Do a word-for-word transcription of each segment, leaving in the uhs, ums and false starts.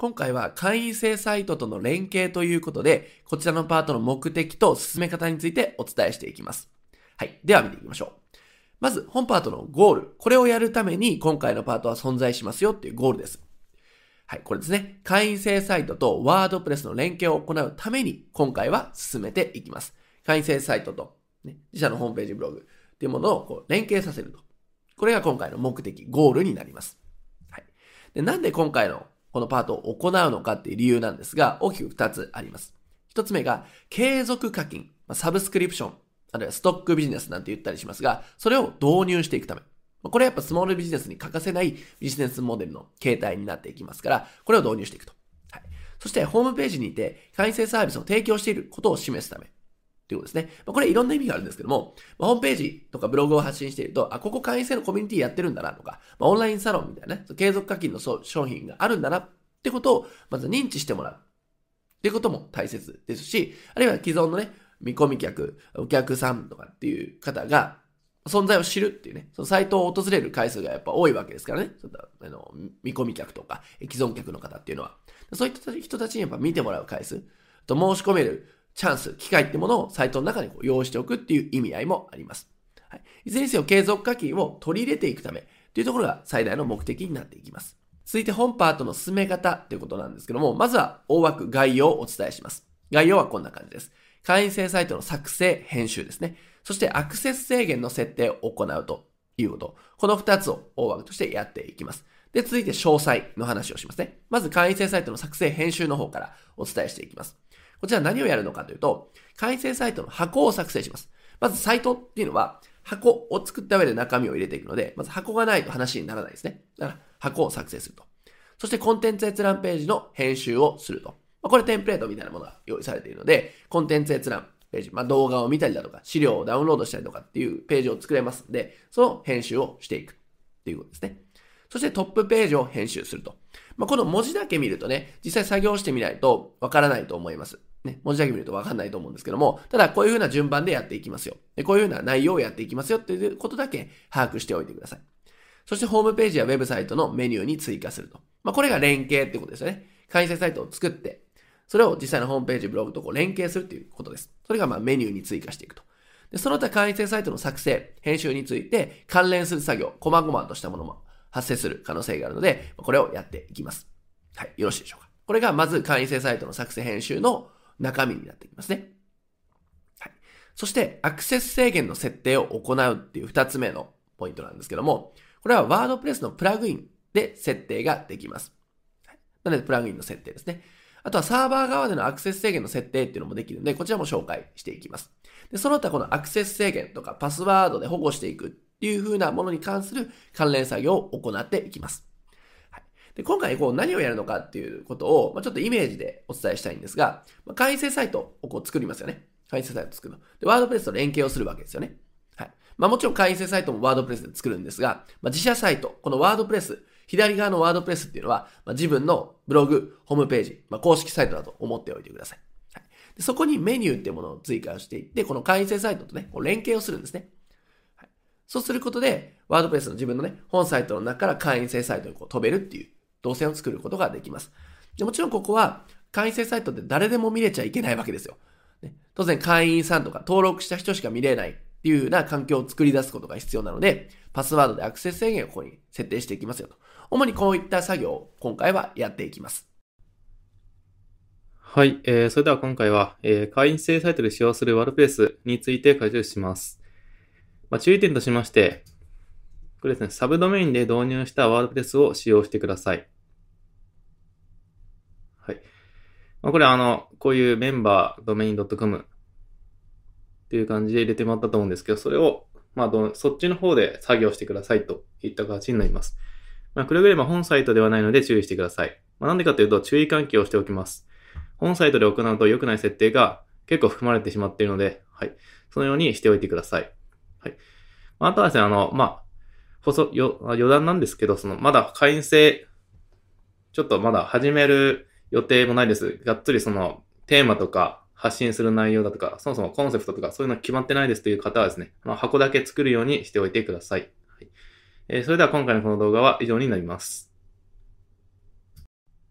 今回は会員制サイトとの連携ということで、こちらのパートの目的と進め方についてお伝えしていきます。はい。では見ていきましょう。まず、本パートのゴール。これをやるために今回のパートは存在しますよっていうゴールです。はい。これですね。会員制サイトとワードプレスの連携を行うために今回は進めていきます。会員制サイトと、ね、自社のホームページブログっていうものをこう連携させると。これが今回の目的、ゴールになります。はい。で、なんで今回のこのパートを行うのかっていう理由なんですが、大きくふたつあります。ひとつめが、継続課金、サブスクリプション、あるいはストックビジネスなんて言ったりしますが、それを導入していくため。これはやっぱスモールビジネスに欠かせないビジネスモデルの形態になっていきますから、これを導入していくと。はい。そして、ホームページにいて、会員制サービスを提供していることを示すため。ということですね。これいろんな意味があるんですけども、ホームページとかブログを発信していると、あ、ここ会員制のコミュニティやってるんだなとか、オンラインサロンみたいなね、継続課金の商品があるんだなってことを、まず認知してもらう。っていうことも大切ですし、あるいは既存のね、見込み客、お客さんとかっていう方が、存在を知るっていうね、そのサイトを訪れる回数がやっぱ多いわけですからね。あの見込み客とか、既存客の方っていうのは。そういった人たちにやっぱ見てもらう回数、と申し込めるチャンス、機会ってものをサイトの中にこう用意しておくっていう意味合いもあります。はい、いずれにせよ継続課金を取り入れていくためというところが最大の目的になっていきます。続いて本パートの進め方ということなんですけども、まずは大枠概要をお伝えします。概要はこんな感じです。会員制サイトの作成、編集ですね。そしてアクセス制限の設定を行うということ。このふたつを大枠としてやっていきます。で、続いて詳細の話をしますね。まず会員制サイトの作成、編集の方からお伝えしていきます。こちら何をやるのかというと、会員制サイトの箱を作成します。まずサイトっていうのは箱を作った上で中身を入れていくので、まず箱がないと話にならないですね。だから箱を作成すると。そしてコンテンツ閲覧ページの編集をすると。これテンプレートみたいなものが用意されているので、コンテンツ閲覧ページ、まあ、動画を見たりだとか、資料をダウンロードしたりとかっていうページを作れますので、その編集をしていくっていうことですね。そしてトップページを編集すると。まあ、この文字だけ見るとね、実際作業してみないとわからないと思います。ね、文字だけ見るとわかんないと思うんですけども、ただこういう風な順番でやっていきますよ。でこういう風な内容をやっていきますよっていうことだけ把握しておいてください。そしてホームページやウェブサイトのメニューに追加すると。まあ、これが連携ってことですよね。会員制サイトを作って、それを実際のホームページ、ブログとこう連携するっていうことです。それがまあメニューに追加していくと。でその他会員制サイトの作成、編集について関連する作業、細々としたものも発生する可能性があるので、これをやっていきます。はい、よろしいでしょうか。これがまず会員制サイトの作成、編集の中身になってきますね。はい。そしてアクセス制限の設定を行うっていう二つ目のポイントなんですけども、これはワードプレスのプラグインで設定ができます。はい、なのでプラグインの設定ですね。あとはサーバー側でのアクセス制限の設定っていうのもできるので、こちらも紹介していきます。でその他このアクセス制限とかパスワードで保護していくっていう風なものに関する関連作業を行っていきます。はい、で今回こう何をやるのかっていうことを、まあ、ちょっとイメージでお伝えしたいんですが、まあ、会員制サイトをこう作りますよね。会員制サイトを作るの。で、ワードプレスと連携をするわけですよね。はい。まあもちろん会員制サイトもワードプレスで作るんですが、まあ、自社サイト、このワードプレス、左側のワードプレスっていうのは、まあ、自分のブログ、ホームページ、まあ、公式サイトだと思っておいてください。はい、でそこにメニューっていうものを追加していって、この会員制サイトとね、こう連携をするんですね。はい、そうすることで、ワードプレスの自分のね、本サイトの中から会員制サイトにこう飛べるっていう動線を作ることができます。でもちろんここは、会員制サイトって誰でも見れちゃいけないわけですよ。ね、当然会員さんとか登録した人しか見れないっていうような環境を作り出すことが必要なので、パスワードでアクセス制限をここに設定していきますよと。主にこういった作業を今回はやっていきます。 はい、えー、それでは今回は、えー、会員制サイトで使用するワードプレスについて解説します。まあ、注意点としまして、これですね、サブドメインで導入したワードプレスを使用してください。はい。まあ、これはあの、こういうメンバードメイン .com っていう感じで入れてもらったと思うんですけど、それを、まあ、そっちの方で作業してくださいといった形になります。まあ、くれぐれも本サイトではないので注意してください。まあ、なんでかというと注意喚起をしておきます。本サイトで行うと良くない設定が結構含まれてしまっているので、はい。そのようにしておいてください。はい。まあ、あとはですね、あの、まあ、細、よ、余談なんですけど、その、まだ会員制、ちょっとまだ始める予定もないです。がっつりその、テーマとか発信する内容だとか、そもそもコンセプトとかそういうの決まってないですという方はですね、まあ、箱だけ作るようにしておいてください。はい。えー、それでは今回のこの動画は以上になります。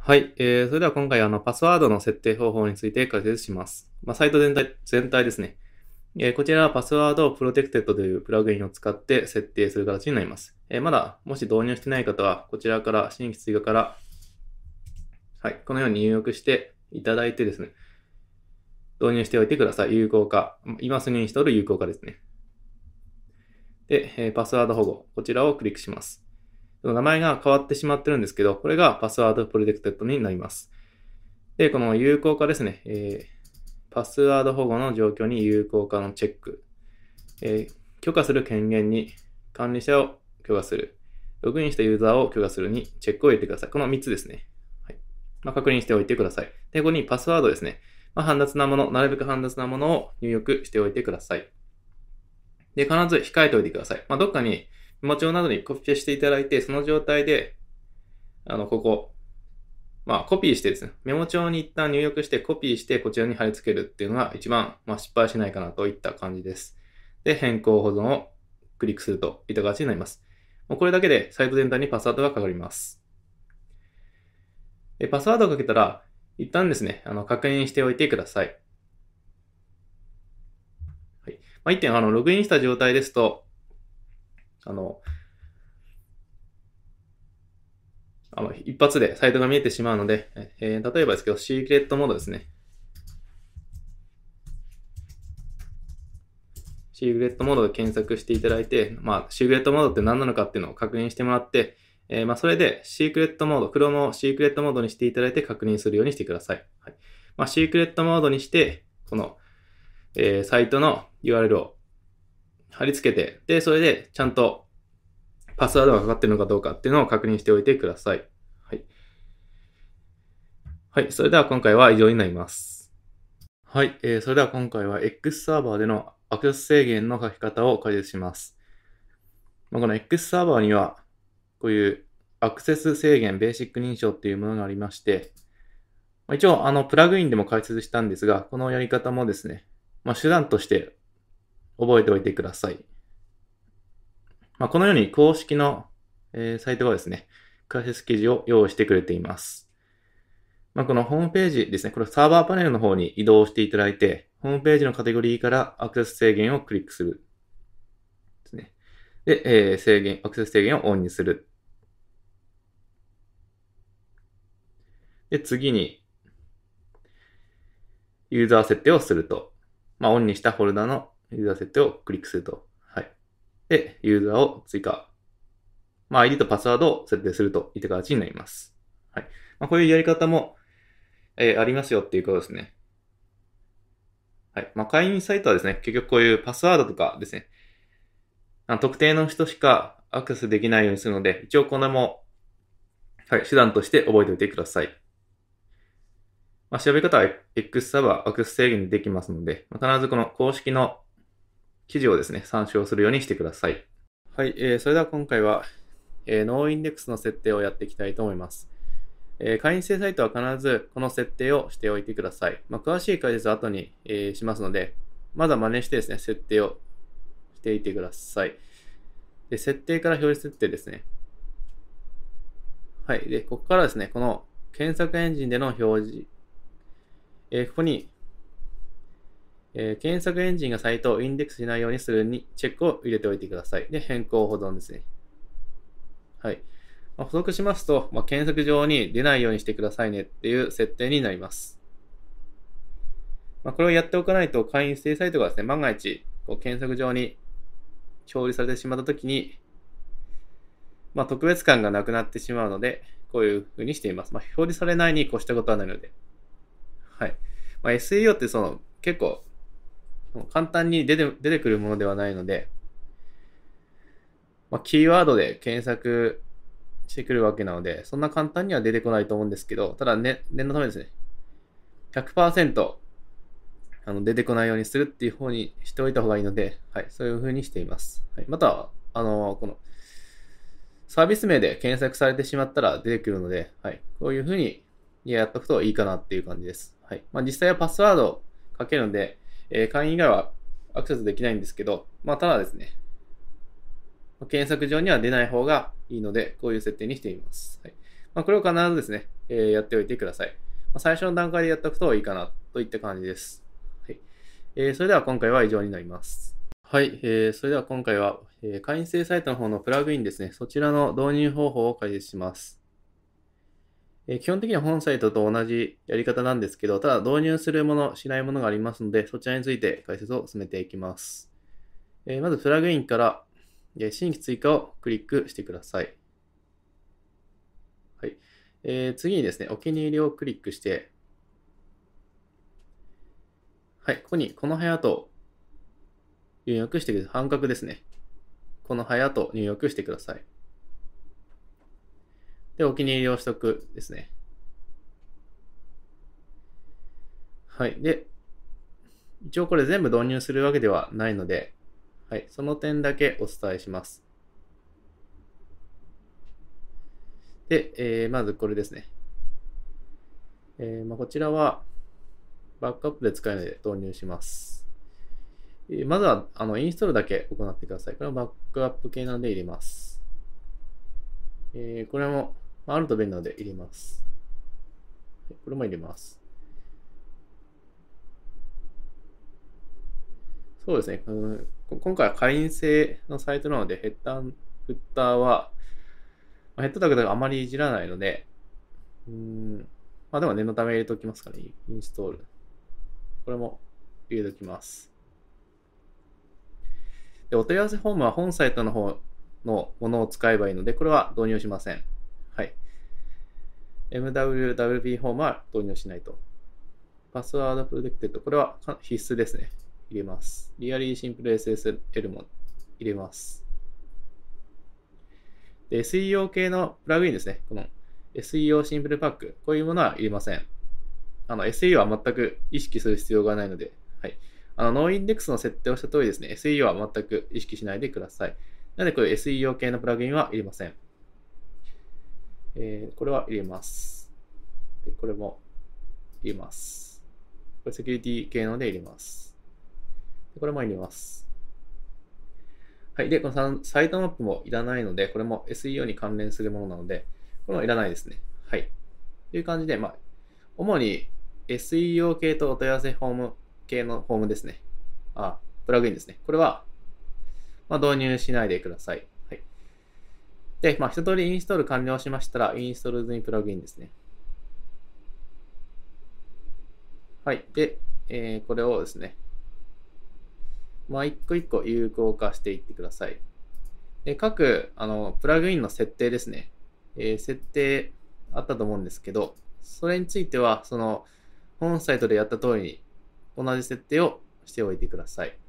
はい、えー、それでは今回あのパスワードの設定方法について解説します。まあ、サイト全体全体ですね。えー、こちらはパスワードプロテクテッドというプラグインを使って設定する形になります。えー、まだもし導入してない方はこちらから新規追加から、はい、このように入力していただいてですね、導入しておいてください。有効化。今すぐにインストール有効化ですね。で、えー、パスワード保護。こちらをクリックします。名前が変わってしまってるんですけど、これがパスワードプロテクテッドになります。で、この有効化ですね。えー、パスワード保護の状況に有効化のチェック。えー、許可する権限に管理者を許可する。ログインしたユーザーを許可するにチェックを入れてください。このみっつですね。はい。まあ、確認しておいてください。で、ここにパスワードですね。まあ、煩雑なもの、なるべく煩雑なものを入力しておいてください。で、必ず控えておいてください。まあ、どっかにメモ帳などにコピペしていただいて、その状態で、あの、ここ、まあ、コピーしてですね、メモ帳に一旦入力してコピーしてこちらに貼り付けるっていうのが一番、まあ、失敗しないかなといった感じです。で、変更保存をクリックするといった形になります。もうこれだけでサイト全体にパスワードがかかります。で、パスワードをかけたら、一旦ですね、あの、確認しておいてください。はい。まあ、一点、あの、ログインした状態ですと、あの、あの一発でサイトが見えてしまうので、えー、例えばですけど、シークレットモードですね。シークレットモードで検索していただいて、まあ、シークレットモードって何なのかっていうのを確認してもらって、えー、まあ、それでシークレットモード、Chrome をシークレットモードにしていただいて確認するようにしてください。はい。まあ、シークレットモードにして、この、えー、サイトの ユーアールエル を貼り付けて、で、それでちゃんとパスワードがかかっているのかどうかっていうのを確認しておいてください。はい。はい。それでは今回は以上になります。はい。えー、それでは今回は X サーバーでのアクセス制限の書き方を解説します。まあ、この X サーバーには、こういうアクセス制限、ベーシック認証っていうものがありまして、まあ、一応、あの、プラグインでも解説したんですが、このやり方もですね、まあ、手段として覚えておいてください。まあ、このように公式の、えー、サイトがですね、解説記事を用意してくれています。まあ、このホームページですね、これサーバーパネルの方に移動していただいて、ホームページのカテゴリーからアクセス制限をクリックする。ですね。で、えー、制限、アクセス制限をオンにする。で、次に、ユーザー設定をすると。まあ、オンにしたフォルダのユーザー設定をクリックすると。はい。で、ユーザーを追加。まあ、アイディー とパスワードを設定するといった形になります。はい。まあ、こういうやり方も、えー、ありますよっていうことですね。はい。まあ、会員サイトはですね、結局こういうパスワードとかですね、特定の人しかアクセスできないようにするので、一応これも、はい、手段として覚えておいてください。まあ、調べ方は X サーバーアクセス制限でできますので、まあ、必ずこの公式の記事をですね、参照するようにしてください。はい、えー、それでは今回は、えー、ノーインデックスの設定をやっていきたいと思います。えー、会員制サイトは必ずこの設定をしておいてください。まあ、詳しい解説は後に、えー、しますので、まだ真似してですね、設定をしていてください。で、設定から表示設定ですね。はい。で、ここからですね、この検索エンジンでの表示。えー、ここに、えー、検索エンジンがサイトをインデックスしないようにするにチェックを入れておいてください。で、変更保存ですね。はい。まあ、補足しますと、まあ、検索上に出ないようにしてくださいねっていう設定になります。まあ、これをやっておかないと会員制サイトがですね、万が一こう検索上に表示されてしまったときに、まあ、特別感がなくなってしまうので、こういう風にしています。まあ、表示されないに越したことはないので。はい。まあ、エスイーオー ってその結構簡単に出て、出てくるものではないので、まあ、キーワードで検索してくるわけなので、そんな簡単には出てこないと思うんですけど、ただ、ね、念のためですね、ひゃくパーセント あの出てこないようにするっていう方にしておいた方がいいので、はい、そういう風にしています。はい、また、あの、この、サービス名で検索されてしまったら出てくるので、はい、こういう風にやっとくといいかなっていう感じです。はい。まあ、実際はパスワードをかけるので、えー、会員以外はアクセスできないんですけど、まあ、ただですね、検索上には出ない方がいいので、こういう設定にしています。はい。まあ、これを必ずですね、 えーやっておいてください。まあ、最初の段階でやっておくといいかなといった感じです。はい。えーそれでは今回は以上になります。はい。えーそれでは今回は、えー会員制サイトの方のプラグインですね。そちらの導入方法を解説します。えー基本的には本サイトと同じやり方なんですけど、ただ導入するもの、しないものがありますので、そちらについて解説を進めていきます。えーまずプラグインから、えー新規追加をクリックしてください。はい。えー次にですね、お気に入りをクリックして、はい、ここにこの部屋と入力してください。半角ですね。この部屋と入力してください。で、お気に入りを取得ですね。はい。で、一応これ全部導入するわけではないので、はい、その点だけお伝えします。で、えーまずこれですね。えーまあ、こちらはバックアップで使えるので導入します。えーまずはあのインストールだけ行ってください。これはバックアップ系なので入れます。えーこれも、まあ、あると便利なので入れます。これも入れます。そうですね。うん、今回は会員制のサイトなので、ヘッダー、フッターは、まあ、ヘッドタグとかあまりいじらないので、うーん、まあでも念のため入れておきますかね。インストール。これも入れておきます。で、お問い合わせフォームは本サイトの方のものを使えばいいので、これは導入しません。はい。エムダブリューダブリューピー フォームは導入しないと。パスワードプロテクテッド。これは必須ですね。入れます。リアリーシンプル エスエスエル も入れます。で、エスイーオー 系のプラグインですね。この エスイーオー シンプルパック。こういうものは入れません。あの、エスイーオー は全く意識する必要がないので、はい。あの、ノーインデックスの設定をした通りですね、エスイーオー は全く意識しないでください。なので、これ エスイーオー 系のプラグインは入れません。えー、これは入れます。で、これも入れます。これセキュリティ系ので入れます。これも入れます。はい。で、このサイトマップもいらないので、これも エスイーオー に関連するものなので、これもいらないですね。はい。という感じで、まあ、主に エスイーオー 系とお問い合わせフォーム系のフォームですね。あ、プラグインですね。これは、まあ、導入しないでください。はい。で、まあ、一通りインストール完了しましたら、インストール済みプラグインですね。はい。で、えー、これをですね、まあ、一個一個有効化していってください。で、各、あの、プラグインの設定ですね。えー、設定あったと思うんですけど、それについては、その、本サイトでやった通りに、同じ設定をしておいてください。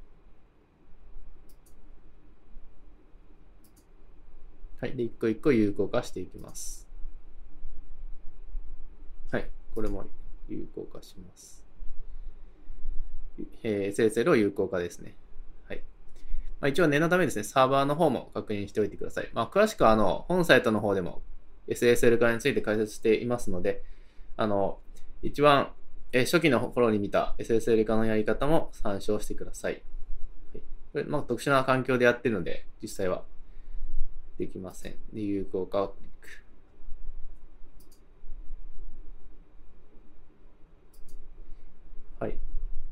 はい。で、一個一個有効化していきます。はい。これも有効化します。えー、エスエスエル を有効化ですね。はい。まあ、一応念のためですね、サーバーの方も確認しておいてください。まあ、詳しくは、あの、本サイトの方でも エスエスエル 化について解説していますので、あの、一番、え初期の頃に見た エスエスエル 化のやり方も参照してください。はい、これ、まあ、特殊な環境でやってるので、実際はできません。で、有効化をクリック。はい。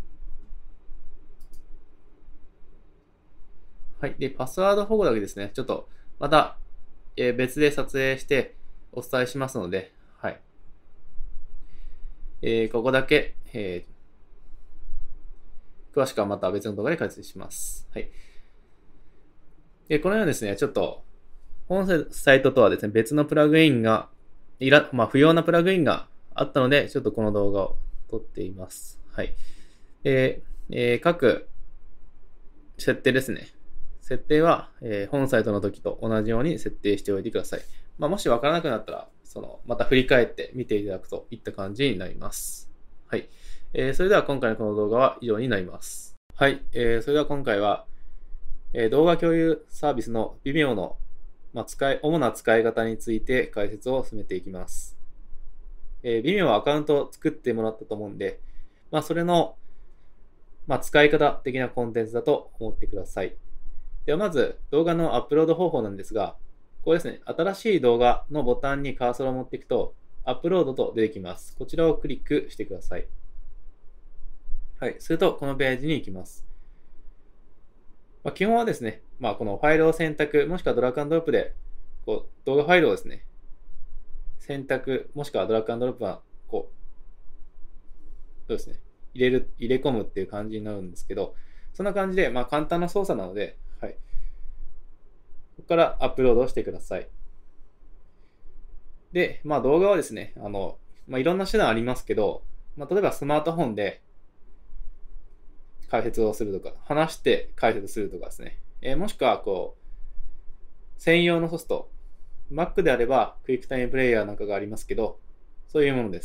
はい。で、パスワード保護だけですね。ちょっと、また、えー別で撮影してお伝えしますので、はい。えーここだけ、えー詳しくはまた別の動画で解説します。はい。で、このようにですね、ちょっと、本サイトとはですね、別のプラグインが、いら、まあ、不要なプラグインがあったので、ちょっとこの動画を撮っています。はい。で、えー各設定ですね。設定は、えー本サイトの時と同じように設定しておいてください。まあ、もしわからなくなったら、その、また振り返って見ていただくといった感じになります。はい。えーそれでは今回のこの動画は以上になります。はい。えーそれでは今回は、えー動画共有サービスの Vimeo の、まあ、使い、主な使い方について解説を進めていきます。えー Vimeo はアカウントを作ってもらったと思うんで、まあ、それの、まあ、使い方的なコンテンツだと思ってください。ではまず動画のアップロード方法なんですが、ここですね、新しい動画のボタンにカーソルを持っていくと、 アップロードと出てきます。こちらをクリックしてください。はい。すると、このページに行きます。まあ、基本はですね、まあ、このファイルを選択、もしくはドラッグアンドドロップで、こう、動画ファイルをですね、選択、もしくはドラッグアンドドロップは、こう、そうですね、入れる、入れ込むっていう感じになるんですけど、そんな感じで、まあ、簡単な操作なので、はい。ここからアップロードをしてください。で、まあ、動画はですね、あの、まあ、いろんな手段ありますけど、まあ、例えばスマートフォンで解説をするとか、話して解説するとかですね、えー、もしくは、こう、専用のソフト、Mac であれば、クイックタイムプレイヤーなんかがありますけど、そういうものです。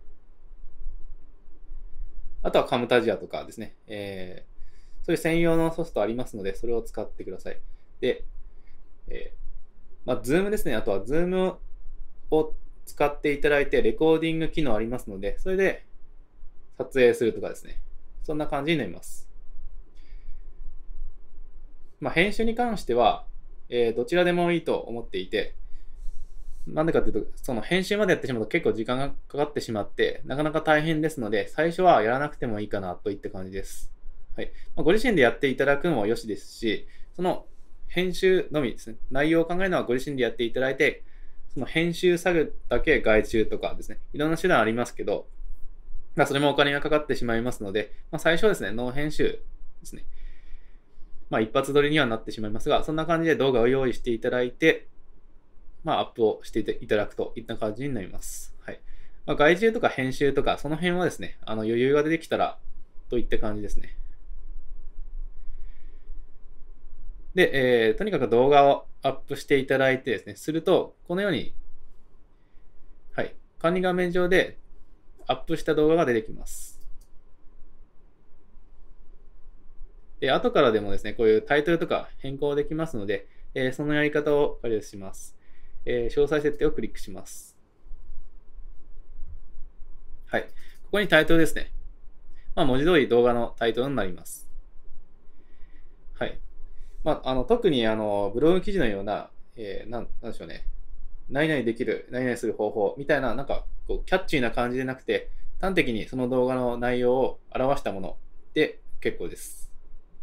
あとはカムタジアとかですね、えー、そういう専用のソフトありますので、それを使ってください。で、えー、まあ、Zoom ですね。あとは Zoom を使っていただいて、レコーディング機能ありますので、それで撮影するとかですね。そんな感じになります。まあ、編集に関しては、えー、どちらでもいいと思っていて、なんでかというと、その編集までやってしまうと結構時間がかかってしまって、なかなか大変ですので、最初はやらなくてもいいかなといった感じです。はい。まあ、ご自身でやっていただくのもよしですし、その編集のみですね。内容を考えるのはご自身でやっていただいて、その編集作業だけ外注とかですね。いろんな手段ありますけど、まあ、それもお金がかかってしまいますので、まあ、最初はですね、ノー編集ですね。まあ、一発撮りにはなってしまいますが、そんな感じで動画を用意していただいて、まあ、アップをしていただくといった感じになります。はい。まあ、外注とか編集とか、その辺はですね、あの余裕が出てきたら、といった感じですね。で、えー、とにかく動画をアップしていただいてですね、すると、このように、はい、管理画面上でアップした動画が出てきます。で、後からでもですね、こういうタイトルとか変更できますので、えー、そのやり方を解説します。えー、詳細設定をクリックします。はい。ここにタイトルですね。まあ、文字通り動画のタイトルになります。はい。まあ、あの、特にあの、ブログ記事のような、えー、なん、なんでしょうね。何々できる、何々する方法みたいな、なんか、こう、キャッチーな感じでなくて、端的にその動画の内容を表したもので結構です。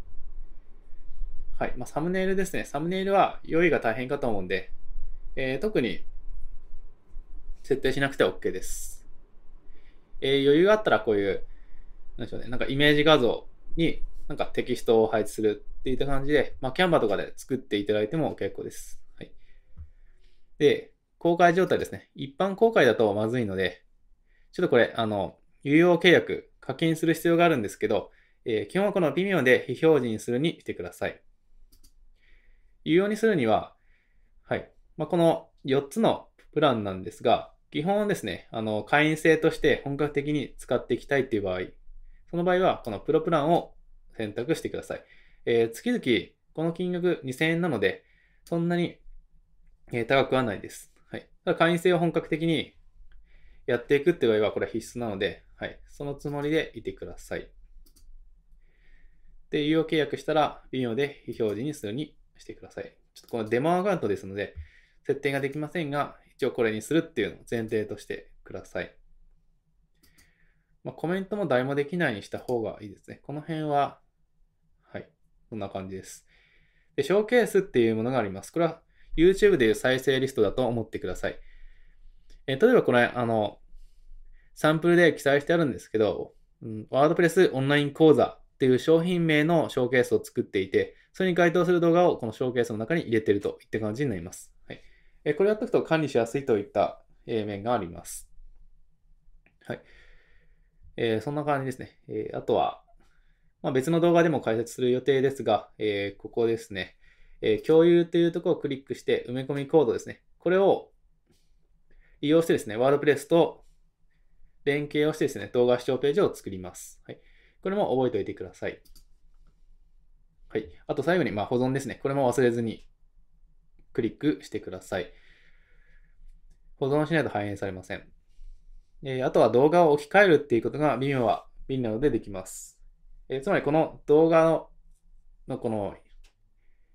はい。まあ、サムネイルですね。サムネイルは用意が大変かと思うんで、えー、特に設定しなくて OK です。えー、余裕があったらこういう、なんでしょうね。なんかイメージ画像になんかテキストを配置するっていった感じで、まあ、キャンバとかで作っていただいても結構です。はい。で、公開状態ですね。一般公開だとまずいので、ちょっとこれ、あの、有料契約、課金する必要があるんですけど、えー、基本はこの微妙で非表示にするにしてください。有料にするには、はい。まあ、このよっつのプランなんですが、基本はですね、あの、会員制として本格的に使っていきたいっていう場合、その場合は、このプロプランを選択してください。えー、月々、この金額にせんえんなので、そんなに、えー、高くはないです。はい。ただ会員制を本格的にやっていくっていう場合は、これは必須なので、はい。そのつもりでいてください。で、有料契約したら、微妙で非表示にするにしてください。ちょっとこのデモアカウントですので、設定ができませんが、一応これにするっていうのを前提としてください。まあ、コメントも誰もできないにした方がいいですね。この辺は、はい。こんな感じです。で、ショーケースっていうものがあります。これは YouTube でいう再生リストだと思ってください。え例えばこれ、あの、サンプルで記載してあるんですけど、うん、ワードプレスオンライン講座っていう商品名のショーケースを作っていて、それに該当する動画をこのショーケースの中に入れているといった感じになります。はい。えこれをやっておくと管理しやすいといった面があります。はい。えー、そんな感じですね。えー、あとは、まあ、別の動画でも解説する予定ですが、えー、ここですね。えー、共有というところをクリックして埋め込みコードですね。これを利用してですね、ワードプレスと連携をしてですね、動画視聴ページを作ります。はい。これも覚えておいてください。はい。あと最後に、まあ、保存ですね。これも忘れずにクリックしてください。保存しないと反映されません。えー、あとは動画を置き換えるっていうことが微妙は便利なのでできます。えー、つまりこの動画の、のこの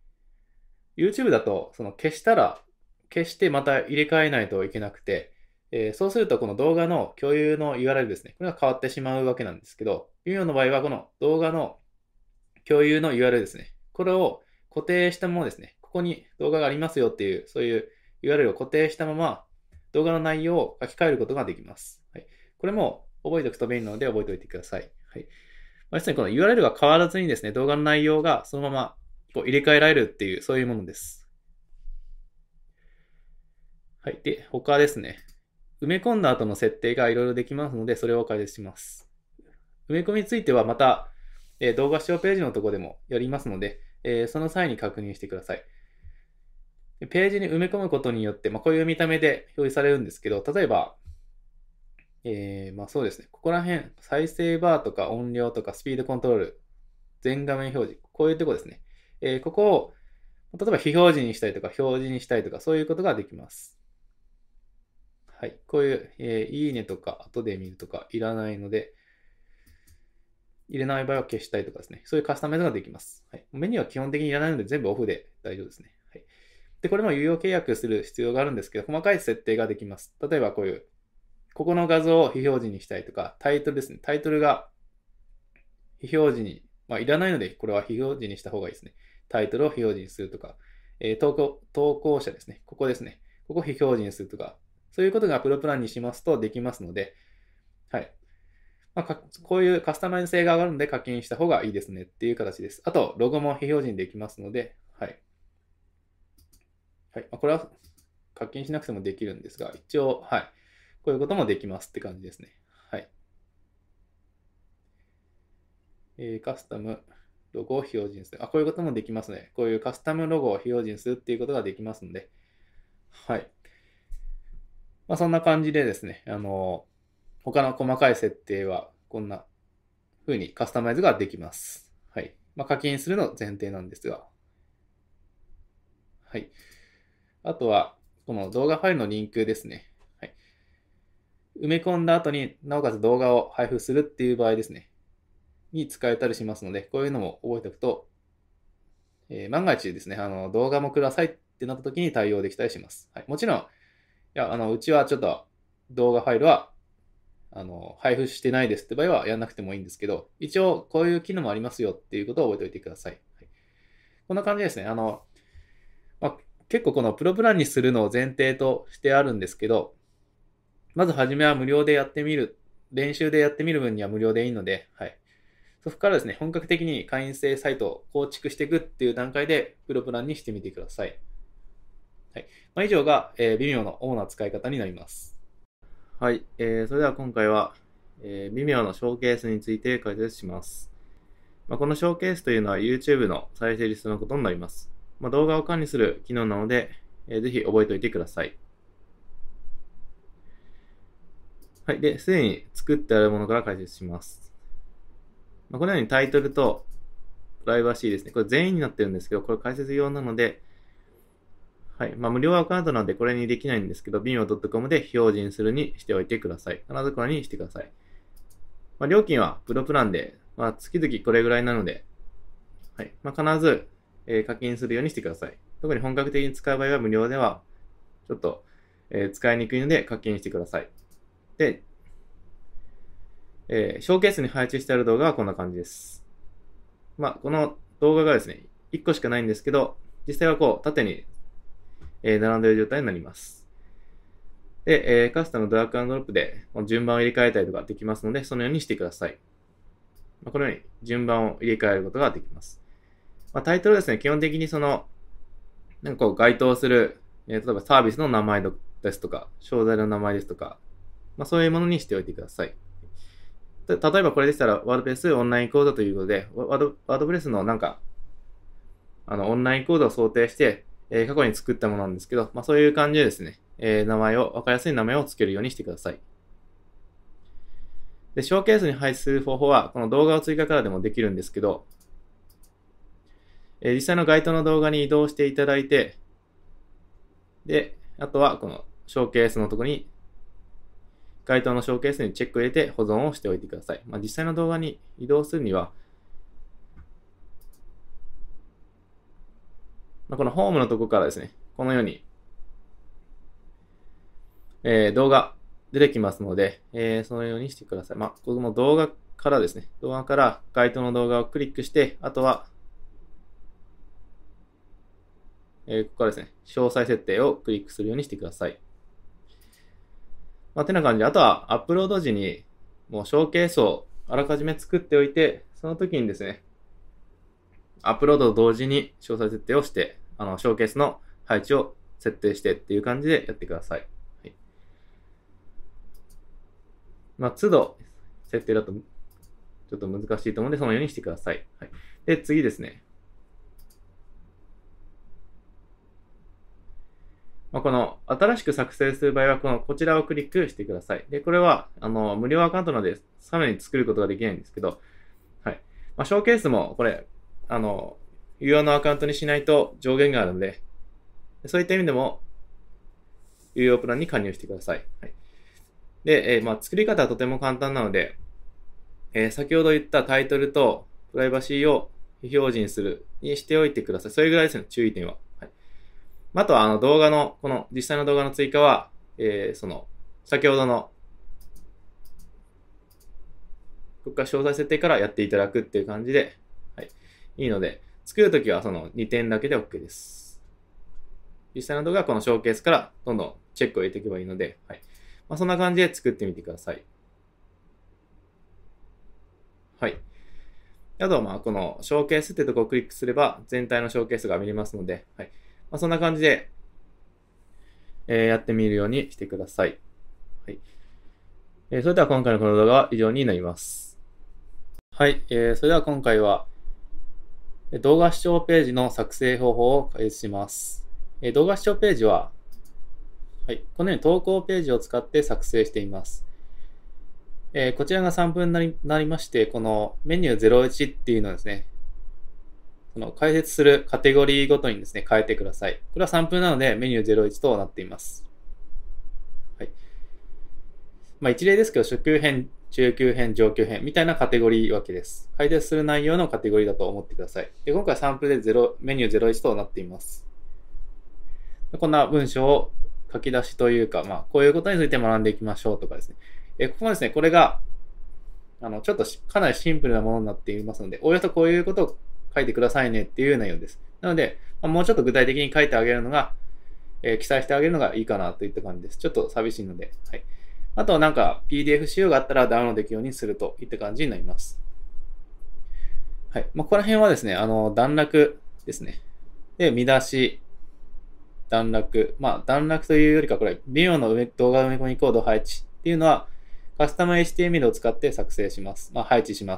YouTube だとその消したら消してまた入れ替えないといけなくて、 えーそうするとこの動画の共有の ユーアールエル ですね。これが変わってしまうわけなんですけど、Vimeo の場合はこの動画の共有の ユーアールエル ですね。これを固定したままですね。ここに動画がありますよっていう、そういう ユーアールエル を固定したまま動画の内容を書き換えることができます。はい、これも覚えておくと便利なので覚えておいてください。はい、まあ、実際にこの ユーアールエル が変わらずにですね、動画の内容がそのままこう入れ替えられるっていう、そういうものです。はい。で、他ですね。埋め込んだ後の設定がいろいろできますので、それを解説します。埋め込みについてはまた、えー動画視聴ページのところでもやりますので、えーその際に確認してください。でページに埋め込むことによって、まあ、こういう見た目で表示されるんですけど、例えば、えーまあそうですね、ここら辺、再生バーとか音量とかスピードコントロール、全画面表示、こういうところですね。えーここを、例えば非表示にしたりとか、表示にしたりとか、そういうことができます。はい。こういう、えーいいねとか、後で見るとか、いらないので、入れない場合は消したりとかですね。そういうカスタマイズができます。はい、メニューは基本的にいらないので全部オフで大丈夫ですね。はい、で、これも有料契約する必要があるんですけど、細かい設定ができます。例えばこういう、ここの画像を非表示にしたりとか、タイトルですね。タイトルが非表示に、まあ、いらないので、これは非表示にした方がいいですね。タイトルを非表示にするとか、えー投稿、投稿者ですね。ここですね。ここを非表示にするとか、そういうことがプロプランにしますとできますので、はい。まあ、こういうカスタマイズ性が上がるので課金した方がいいですねっていう形です。あと、ロゴも非表示にできますので、はい。はい。まあ、これは課金しなくてもできるんですが、一応、はい。こういうこともできますって感じですね。はい。えー、カスタムロゴを非表示にする。あ、こういうこともできますね。こういうカスタムロゴを非表示にするっていうことができますので、はい。まあ、そんな感じでですね、あの、他の細かい設定はこんな風にカスタマイズができます。はい。まあ、課金するの前提なんですが。はい。あとは、この動画ファイルのリンクですね。はい。埋め込んだ後になおかつ動画を配布するっていう場合ですね。に使えたりしますので、こういうのも覚えておくと、えー万が一ですね、あの、動画もくださいってなった時に対応できたりします。はい。もちろん、いや、あの、うちはちょっと動画ファイルはあの、配布してないですって場合はやんなくてもいいんですけど、一応こういう機能もありますよっていうことを覚えておいてください。はい、こんな感じですね。あの、まあ、結構このプロプランにするのを前提としてあるんですけど、まずはじめは無料でやってみる、練習でやってみる分には無料でいいので、はい。そこからですね、本格的に会員制サイトを構築していくっていう段階で、プロプランにしてみてください。はい。まあ、以上が、えー、微妙な主な使い方になります。はい。えー、それでは今回は、えー、微妙なショーケースについて解説します。まあ、このショーケースというのは YouTube の再生リストのことになります。まあ、動画を管理する機能なので、えー、ぜひ覚えておいてください。はい。で、すでに作ってあるものから解説します。まあ、このようにタイトルとプライバシーですね。これ全員になってるんですけど、これ解説用なので、はい。まあ、無料アカウントなのでこれにできないんですけど、ビミオ ドットコム で非表示にするにしておいてください。必ずこれにしてください。まあ、料金はプロプランで、まあ、月々これぐらいなので、はい。まあ、必ず、えー課金するようにしてください。特に本格的に使う場合は無料では、ちょっと、えー使いにくいので課金してください。で、えーショーケースに配置してある動画はこんな感じです。まあ、この動画がですね、いっこしかないんですけど、実際はこう、縦に、えー並んでいる状態になります。で、えーカスタムドラッグアンドドロップで順番を入れ替えたりとかできますので、そのようにしてください。まあ、このように順番を入れ替えることができます。まあ、タイトルですね、基本的にその、なんかこう該当する、えー例えばサービスの名前ですとか、商材の名前ですとか、まあ、そういうものにしておいてください。例えばこれでしたら、ワードプレスオンラインコードということで、ワードワードプレスのなんか、あの、オンラインコードを想定して、えー過去に作ったものなんですけど、まあそういう感じでですね、えー名前を、わかりやすい名前を付けるようにしてください。で、ショーケースに配置する方法は、この動画を追加からでもできるんですけど、えー実際の該当の動画に移動していただいて、で、あとはこのショーケースのところに、該当のショーケースにチェックを入れて保存をしておいてください。まあ、実際の動画に移動するには、まあ、このホームのところからですね、このように、えー動画出てきますので、えー、そのようにしてください。まあ、この動画からですね、動画から該当の動画をクリックして、あとは、えー、ここからですね、詳細設定をクリックするようにしてください。まあ、てな感じで、あとはアップロード時に、もうショーケースをあらかじめ作っておいて、その時にですね、アップロードと同時に詳細設定をして、あの、ショーケースの配置を設定してっていう感じでやってください。はい、まあ、都度設定だとちょっと難しいと思うので、そのようにしてください。はい、で、次ですね。まあ、この新しく作成する場合は、このこちらをクリックしてください。で、これは、あの、無料アカウントなので、さらに作ることができないんですけど、はい。まあ、ショーケースも、これ、あの、有料のアカウントにしないと上限があるので、そういった意味でも、有料プランに加入してください。はい、で、えー、まあ、作り方はとても簡単なので、えー、先ほど言ったタイトルとプライバシーを非表示にするにしておいてください。それぐらいですね、注意点は。はい、あとは、あの、動画の、この実際の動画の追加は、えー、その、先ほどの、ここから詳細設定からやっていただくっていう感じで、はい、いいので、作るときはそのにてんだけで OK です。実際の動画はこのショーケースからどんどんチェックを入れていけばいいので、はい、まあ、そんな感じで作ってみてください。はい。あとは、まあ、このショーケースってところをクリックすれば、全体のショーケースが見れますので、はい。まあ、そんな感じで、えー、やってみるようにしてください。はい。えー、それでは今回のこの動画は以上になります。はい。えー、それでは今回は、動画視聴ページの作成方法を解説します。えー、動画視聴ページは、はい。このように投稿ページを使って作成しています。えー、こちらがサンプルになり、なりまして、このメニューゼロいちっていうのをですね、その解説するカテゴリーごとにですね、変えてください。これはサンプルなのでメニューゼロいちとなっています。はい。まあ一例ですけど、初級編、中級編、上級編みたいなカテゴリー分けです。解説する内容のカテゴリーだと思ってください。で、今回サンプルで0メニューゼロいちとなっています。こんな文章を書き出しというか、まあこういうことについて学んでいきましょうとかですね。えここはですね、これが、あの、ちょっとかなりシンプルなものになっていますので、おおよそこういうことを書いてくださいねっていう内容です。なので、まあ、もうちょっと具体的に書いてあげるのが、えー、記載してあげるのがいいかなといった感じです。ちょっと寂しいので。はい。あと、なんか ピーディーエフ 仕様があったらダウンロードできるようにするといった感じになります。はい。まあ、ここら辺はですね、あの、段落ですね。で、見出し、段落。まあ、段落というよりか、これ、ビデオの動画埋め込みコード配置っていうのは、カスタム エイチティーエムエル を使って作成します。まあ、配置します。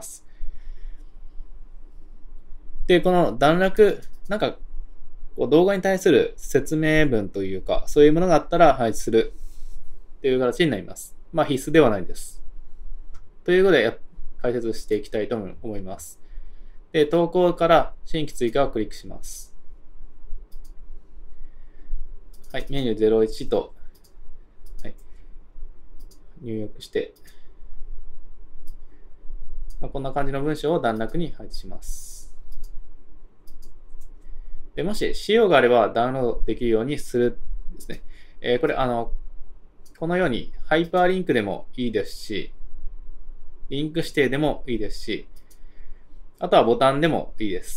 で、この段落、なんか、動画に対する説明文というか、そういうものがあったら配置するという形になります。まあ、必須ではないです。ということで、解説していきたいと思います。で、投稿から新規追加をクリックします。はい、メニューゼロいちと、はい、入力して、まあ、こんな感じの文章を段落に配置します。でもし仕様があればダウンロードできるようにするですね。えー、これ、あの、このようにハイパーリンクでもいいですし、リンク指定でもいいですし、あとはボタンでもいいです。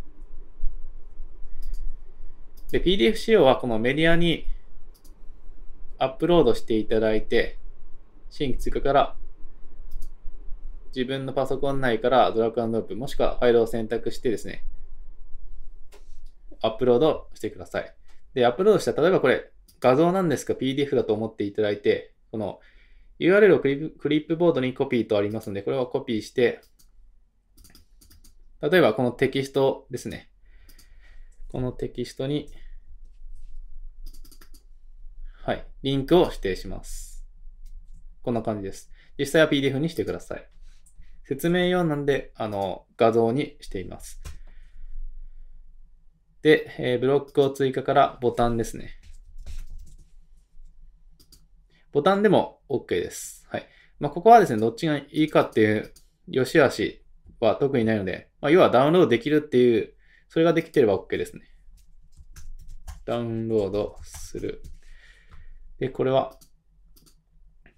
で、ピーディーエフ 仕様はこのメディアにアップロードしていただいて、新規追加から自分のパソコン内からドラッグアンドドロップもしくはファイルを選択してですね、アップロードしてください。で、アップロードしたら、例えばこれ画像なんですが ピーディーエフ だと思っていただいて、この ユーアールエル をクリップ、クリップボードにコピーとありますので、これをコピーして、例えばこのテキストですね。このテキストに、はい、リンクを指定します。こんな感じです。実際は ピーディーエフ にしてください。説明用なんで、あの、画像にしています。で、えー、ブロックを追加からボタンですね。ボタンでも OK です。はい。まあ、ここはですね、どっちがいいかっていう良し悪しは特にないので、まあ、要はダウンロードできるっていう、それができてれば OK ですね。ダウンロードする。で、これは、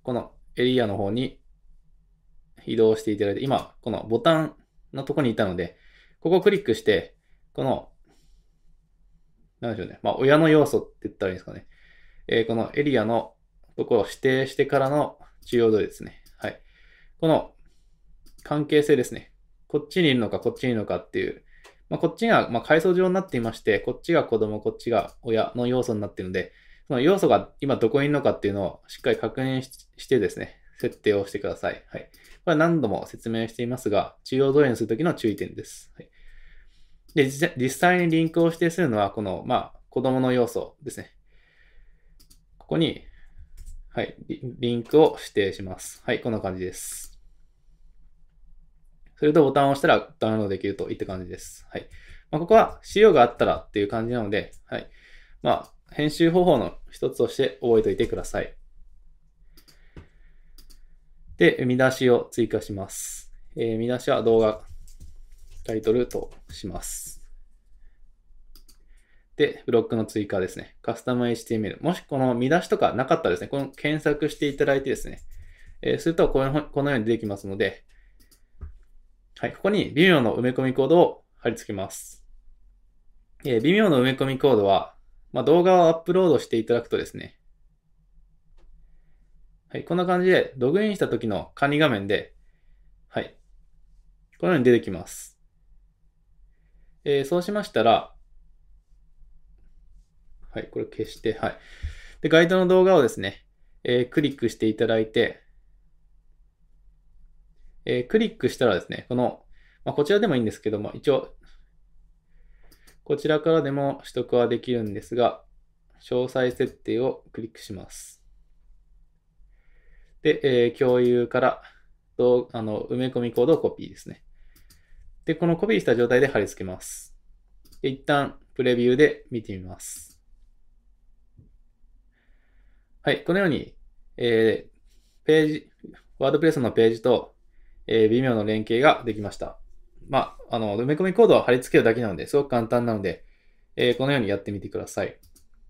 このエリアの方に移動していただいて、今、このボタンのところにいたので、ここをクリックして、この、なんでしょうね。まあ、親の要素って言ったらいいんですかね。えー、このエリアのところを指定してからの中央度ですね。はい。この関係性ですね。こっちにいるのか、こっちにいるのかっていう。まあ、こっちが、まあ、階層状になっていまして、こっちが子供、こっちが親の要素になっているので、その要素が今どこにいるのかっていうのをしっかり確認してですね、設定をしてください。はい。これは何度も説明していますが、中央動員するときの注意点です。はい。で、実際にリンクを指定するのは、この、まあ、子供の要素ですね。ここに、はい、リンクを指定します。はい、こんな感じです。それとボタンを押したらダウンロードできるといった感じです。はい。まあ、ここは資料があったらっていう感じなので、はい。まあ、編集方法の一つとして覚えておいてください。で、見出しを追加します。えー、見出しは動画タイトルとします。で、ブロックの追加ですね。カスタム エイチティーエムエル。もしこの見出しとかなかったらですね、この検索していただいてですね、えー、するとこの、このように出てきますので、はい、ここに微妙の埋め込みコードを貼り付けます。えー、微妙の埋め込みコードは、まあ、動画をアップロードしていただくとですね、はい、こんな感じでログインした時の管理画面で、はい、このように出てきます。えー、そうしましたら、はい、これ消して、はい。で、ガイドの動画をですね、えー、クリックしていただいて、えー、クリックしたらですね、この、まあ、こちらでもいいんですけども、一応、こちらからでも取得はできるんですが、詳細設定をクリックします。で、えー、共有からとあの埋め込みコードをコピーですね。で、このコピーした状態で貼り付けます。で、一旦プレビューで見てみます。はい、このように、えー、ページ、ワードプレスのページと、えー、微妙な連携ができました。まあ、あの、埋め込みコードは貼り付けるだけなので、すごく簡単なので、えー、このようにやってみてください。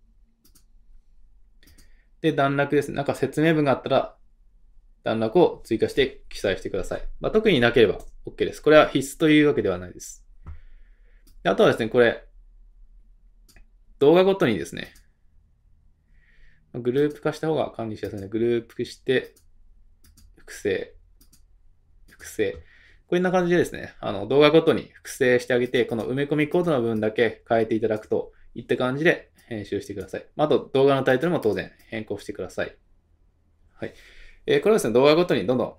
で、段落ですね。なんか説明文があったら、段落を追加して記載してください。まあ、特になければ OK です。これは必須というわけではないです。であとはですね、これ、動画ごとにですね、グループ化した方が管理しやすいので、グループして、複製、複製。こんな感じでですね、あの動画ごとに複製してあげて、この埋め込みコードの部分だけ変えていただくといった感じで編集してください。あと動画のタイトルも当然変更してください。はい。えー、これはですね、動画ごとにどんどん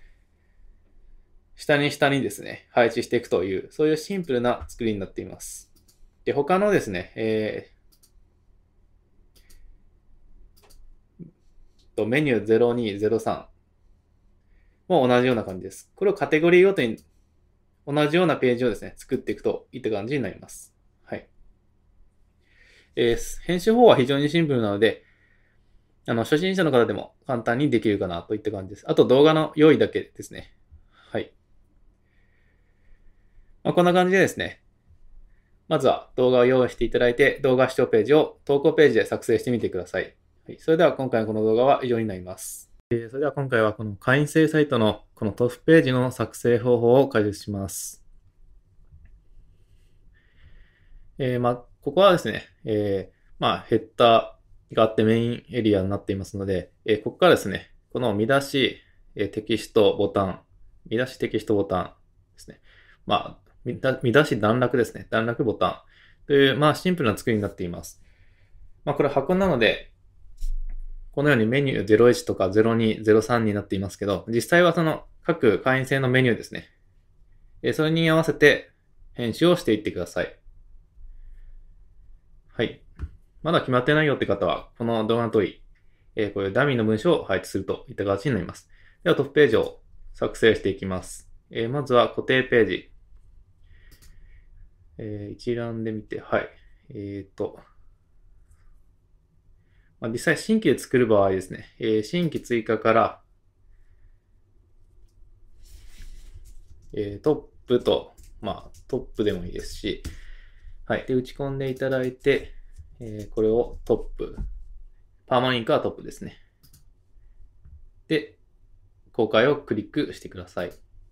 下に下にですね、配置していくという、そういうシンプルな作りになっています。で、他のですね、えー、メニューゼロにゼロさんも同じような感じです。これをカテゴリーごとに同じようなページをですね、作っていくといった感じになります。はい。えー、編集方法は非常にシンプルなので、あの、初心者の方でも簡単にできるかなといった感じです。あと動画の用意だけですね。はい。まあ、こんな感じでですね、まずは動画を用意していただいて、動画視聴ページを投稿ページで作成してみてください。はい、それでは今回のこの動画は以上になります。えー、それでは今回はこの会員制サイトのこのトップページの作成方法を解説します。えー、まあ、ここはですね、えー、まあ、ヘッダーがあってメインエリアになっていますので、えー、ここからですね、この見出し、えー、テキストボタン、見出しテキストボタンですね。まあ、見出し段落ですね。段落ボタンという、まあ、シンプルな作りになっています。まあ、これ箱なので、このようにメニューゼロいちとかゼロに、ゼロさんになっていますけど、実際はその各会員制のメニューですね。えー、それに合わせて編集をしていってください。はい。まだ決まってないよって方は、この動画の通り、えー、こういうダミーの文章を配置するといった形になります。ではトップページを作成していきます。えー、まずは固定ページ。えー、一覧で見て、はい。えっと、まあ、実際新規で作る場合ですね、えー、新規追加から、えー、トップと、まあ、トップでもいいですし、はい。で、打ち込んでいただいて、えー、これをトップ。パーマリンクはトップですね。 で、公開をクリックしてください。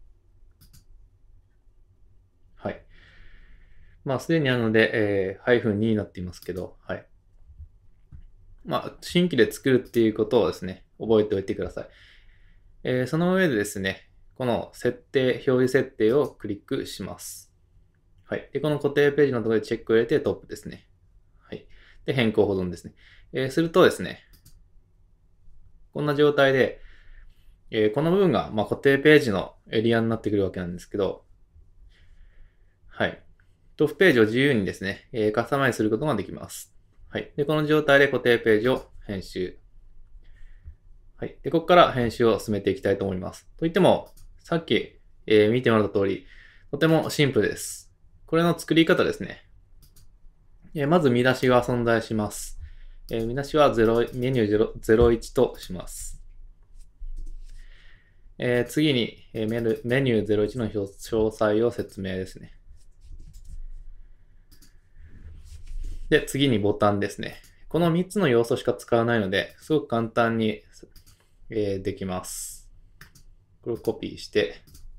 はい。まあ、すでにあるので、えー、ハイフンにになっていますけど、はい。まあ、新規で作るっていうことをですね、覚えておいてください。えー、その上でですね、この設定、表示設定をクリックします。はい。で、この固定ページのところでチェックを入れてトップですね。はい。で、変更保存ですね。えー、するとですね、こんな状態で、えー、この部分が、まあ、固定ページのエリアになってくるわけなんですけど、はい。トップページを自由にですね、えー、カスタマイズすることができます。はい。で、この状態で固定ページを編集。はい。で、ここから編集を進めていきたいと思います。といっても、さっき、えー、見てもらった通り、とてもシンプルです。これの作り方ですね。えー、まず見出しが存在します。えー、見出しは0メニューゼロいちとします。えー、次に、えー、メルメニューゼロいちの詳細を説明ですね。で、次にボタンですね。このみっつの要素しか使わないので、すごく簡単に、えー、できます。これをコピーして、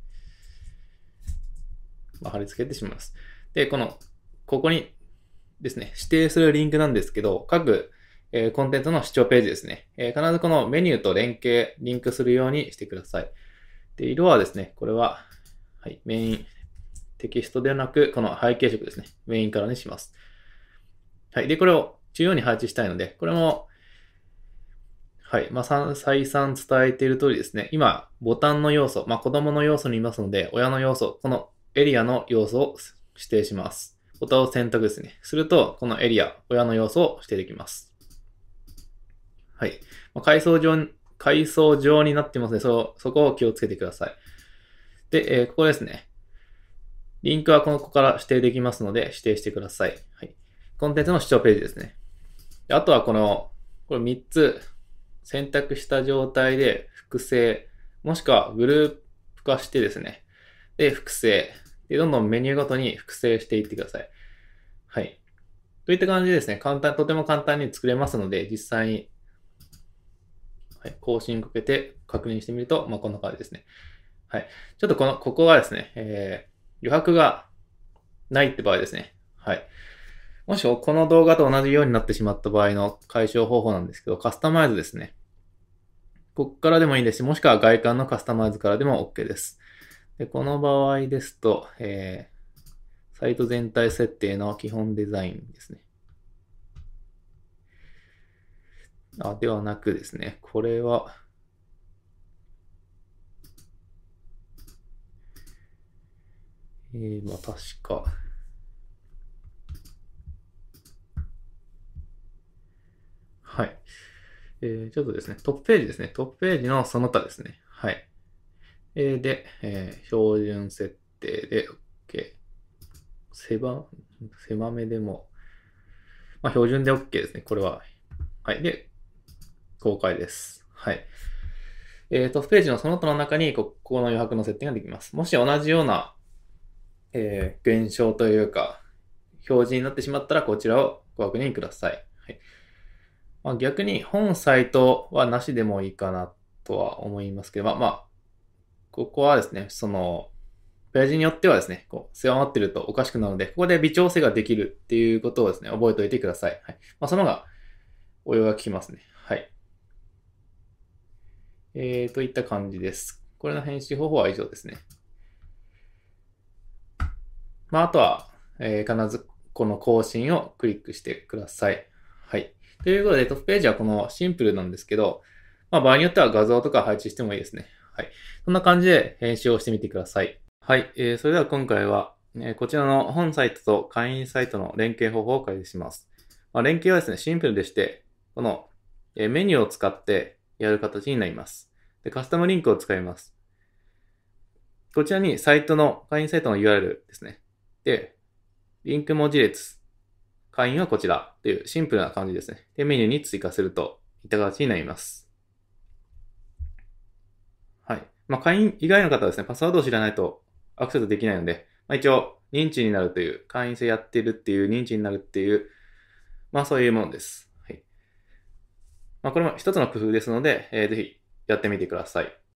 まあ、貼り付けてしまいます。で、この、ここにですね、指定するリンクなんですけど、各、えー、コンテンツの視聴ページですね、えー、必ずこのメニューと連携、リンクするようにしてください。で、色はですね、これは、はい、メイン、テキストではなく、この背景色ですね、メインカラーにします。はい。で、これを中央に配置したいので、これも、はい。まあ、再三伝えている通りですね、今、ボタンの要素、まあ、子供の要素にいますので、親の要素、このエリアの要素を指定します。ボタンを選択ですね。すると、このエリア、親の要素を指定できます。はい。まあ、階層状、階層状になっていますので、そ、そこを気をつけてください。で、えー、ここですね。リンクはこのここから指定できますので、指定してください。はい。コンテンツの視聴ページですね。あとはこの、これみっつ選択した状態で複製、もしくはグループ化してですね。で、複製。で、どんどんメニューごとに複製していってください。はい。といった感じでですね、簡単、とても簡単に作れますので、実際に、はい、更新かけて確認してみると、まあ、こんな感じですね。はい。ちょっとこの、ここはですね、えー、余白がないって場合ですね。はい。もしこの動画と同じようになってしまった場合の解消方法なんですけど、カスタマイズですね。ここからでもいいですし、もしくは外観のカスタマイズからでも OK です。で、この場合ですと、えー、サイト全体設定の基本デザインですね。あ、ではなくですね、これは、えー、まあ確か、はい。えー、ちょっとですね、トップページですね。トップページのその他ですね。はい。えー、で、えー、標準設定で OK。狭、狭めでも、まあ標準で OK ですね。これは。はい。で、公開です。はい。えー、トップページのその他の中に、ここの余白の設定ができます。もし同じような、えー、現象というか、表示になってしまったら、こちらをご確認ください。はい。まあ、逆に、本サイトはなしでもいいかなとは思いますけど、まあ、まあ、ここはですね、その、ページによってはですね、こう、狭まってるとおかしくなるので、ここで微調整ができるっていうことをですね、覚えておいてください。はい。まあ、その方が応用が効きますね。はい。えー、といった感じです。これの編集方法は以上ですね。まあ、あとは、えー、必ずこの更新をクリックしてください。はい。ということで、トップページはこのシンプルなんですけど、まあ、場合によっては画像とか配置してもいいですね。はい。そんな感じで編集をしてみてください。はい。えー、それでは今回は、えー、こちらの本サイトと会員サイトの連携方法を開示します。まあ、連携はですね、シンプルでして、この、えー、メニューを使ってやる形になります。で、カスタムリンクを使います。こちらにサイトの、会員サイトの ユーアールエル ですね。で、リンク文字列、会員はこちらというシンプルな感じですね。で、メニューに追加するといった形になります。はい。まあ、会員以外の方はですね、パスワードを知らないとアクセスできないので、まあ、一応、認知になるという、会員制やってるっていう、認知になるっていう、まあそういうものです。はい。まあこれも一つの工夫ですので、えー、ぜひやってみてください。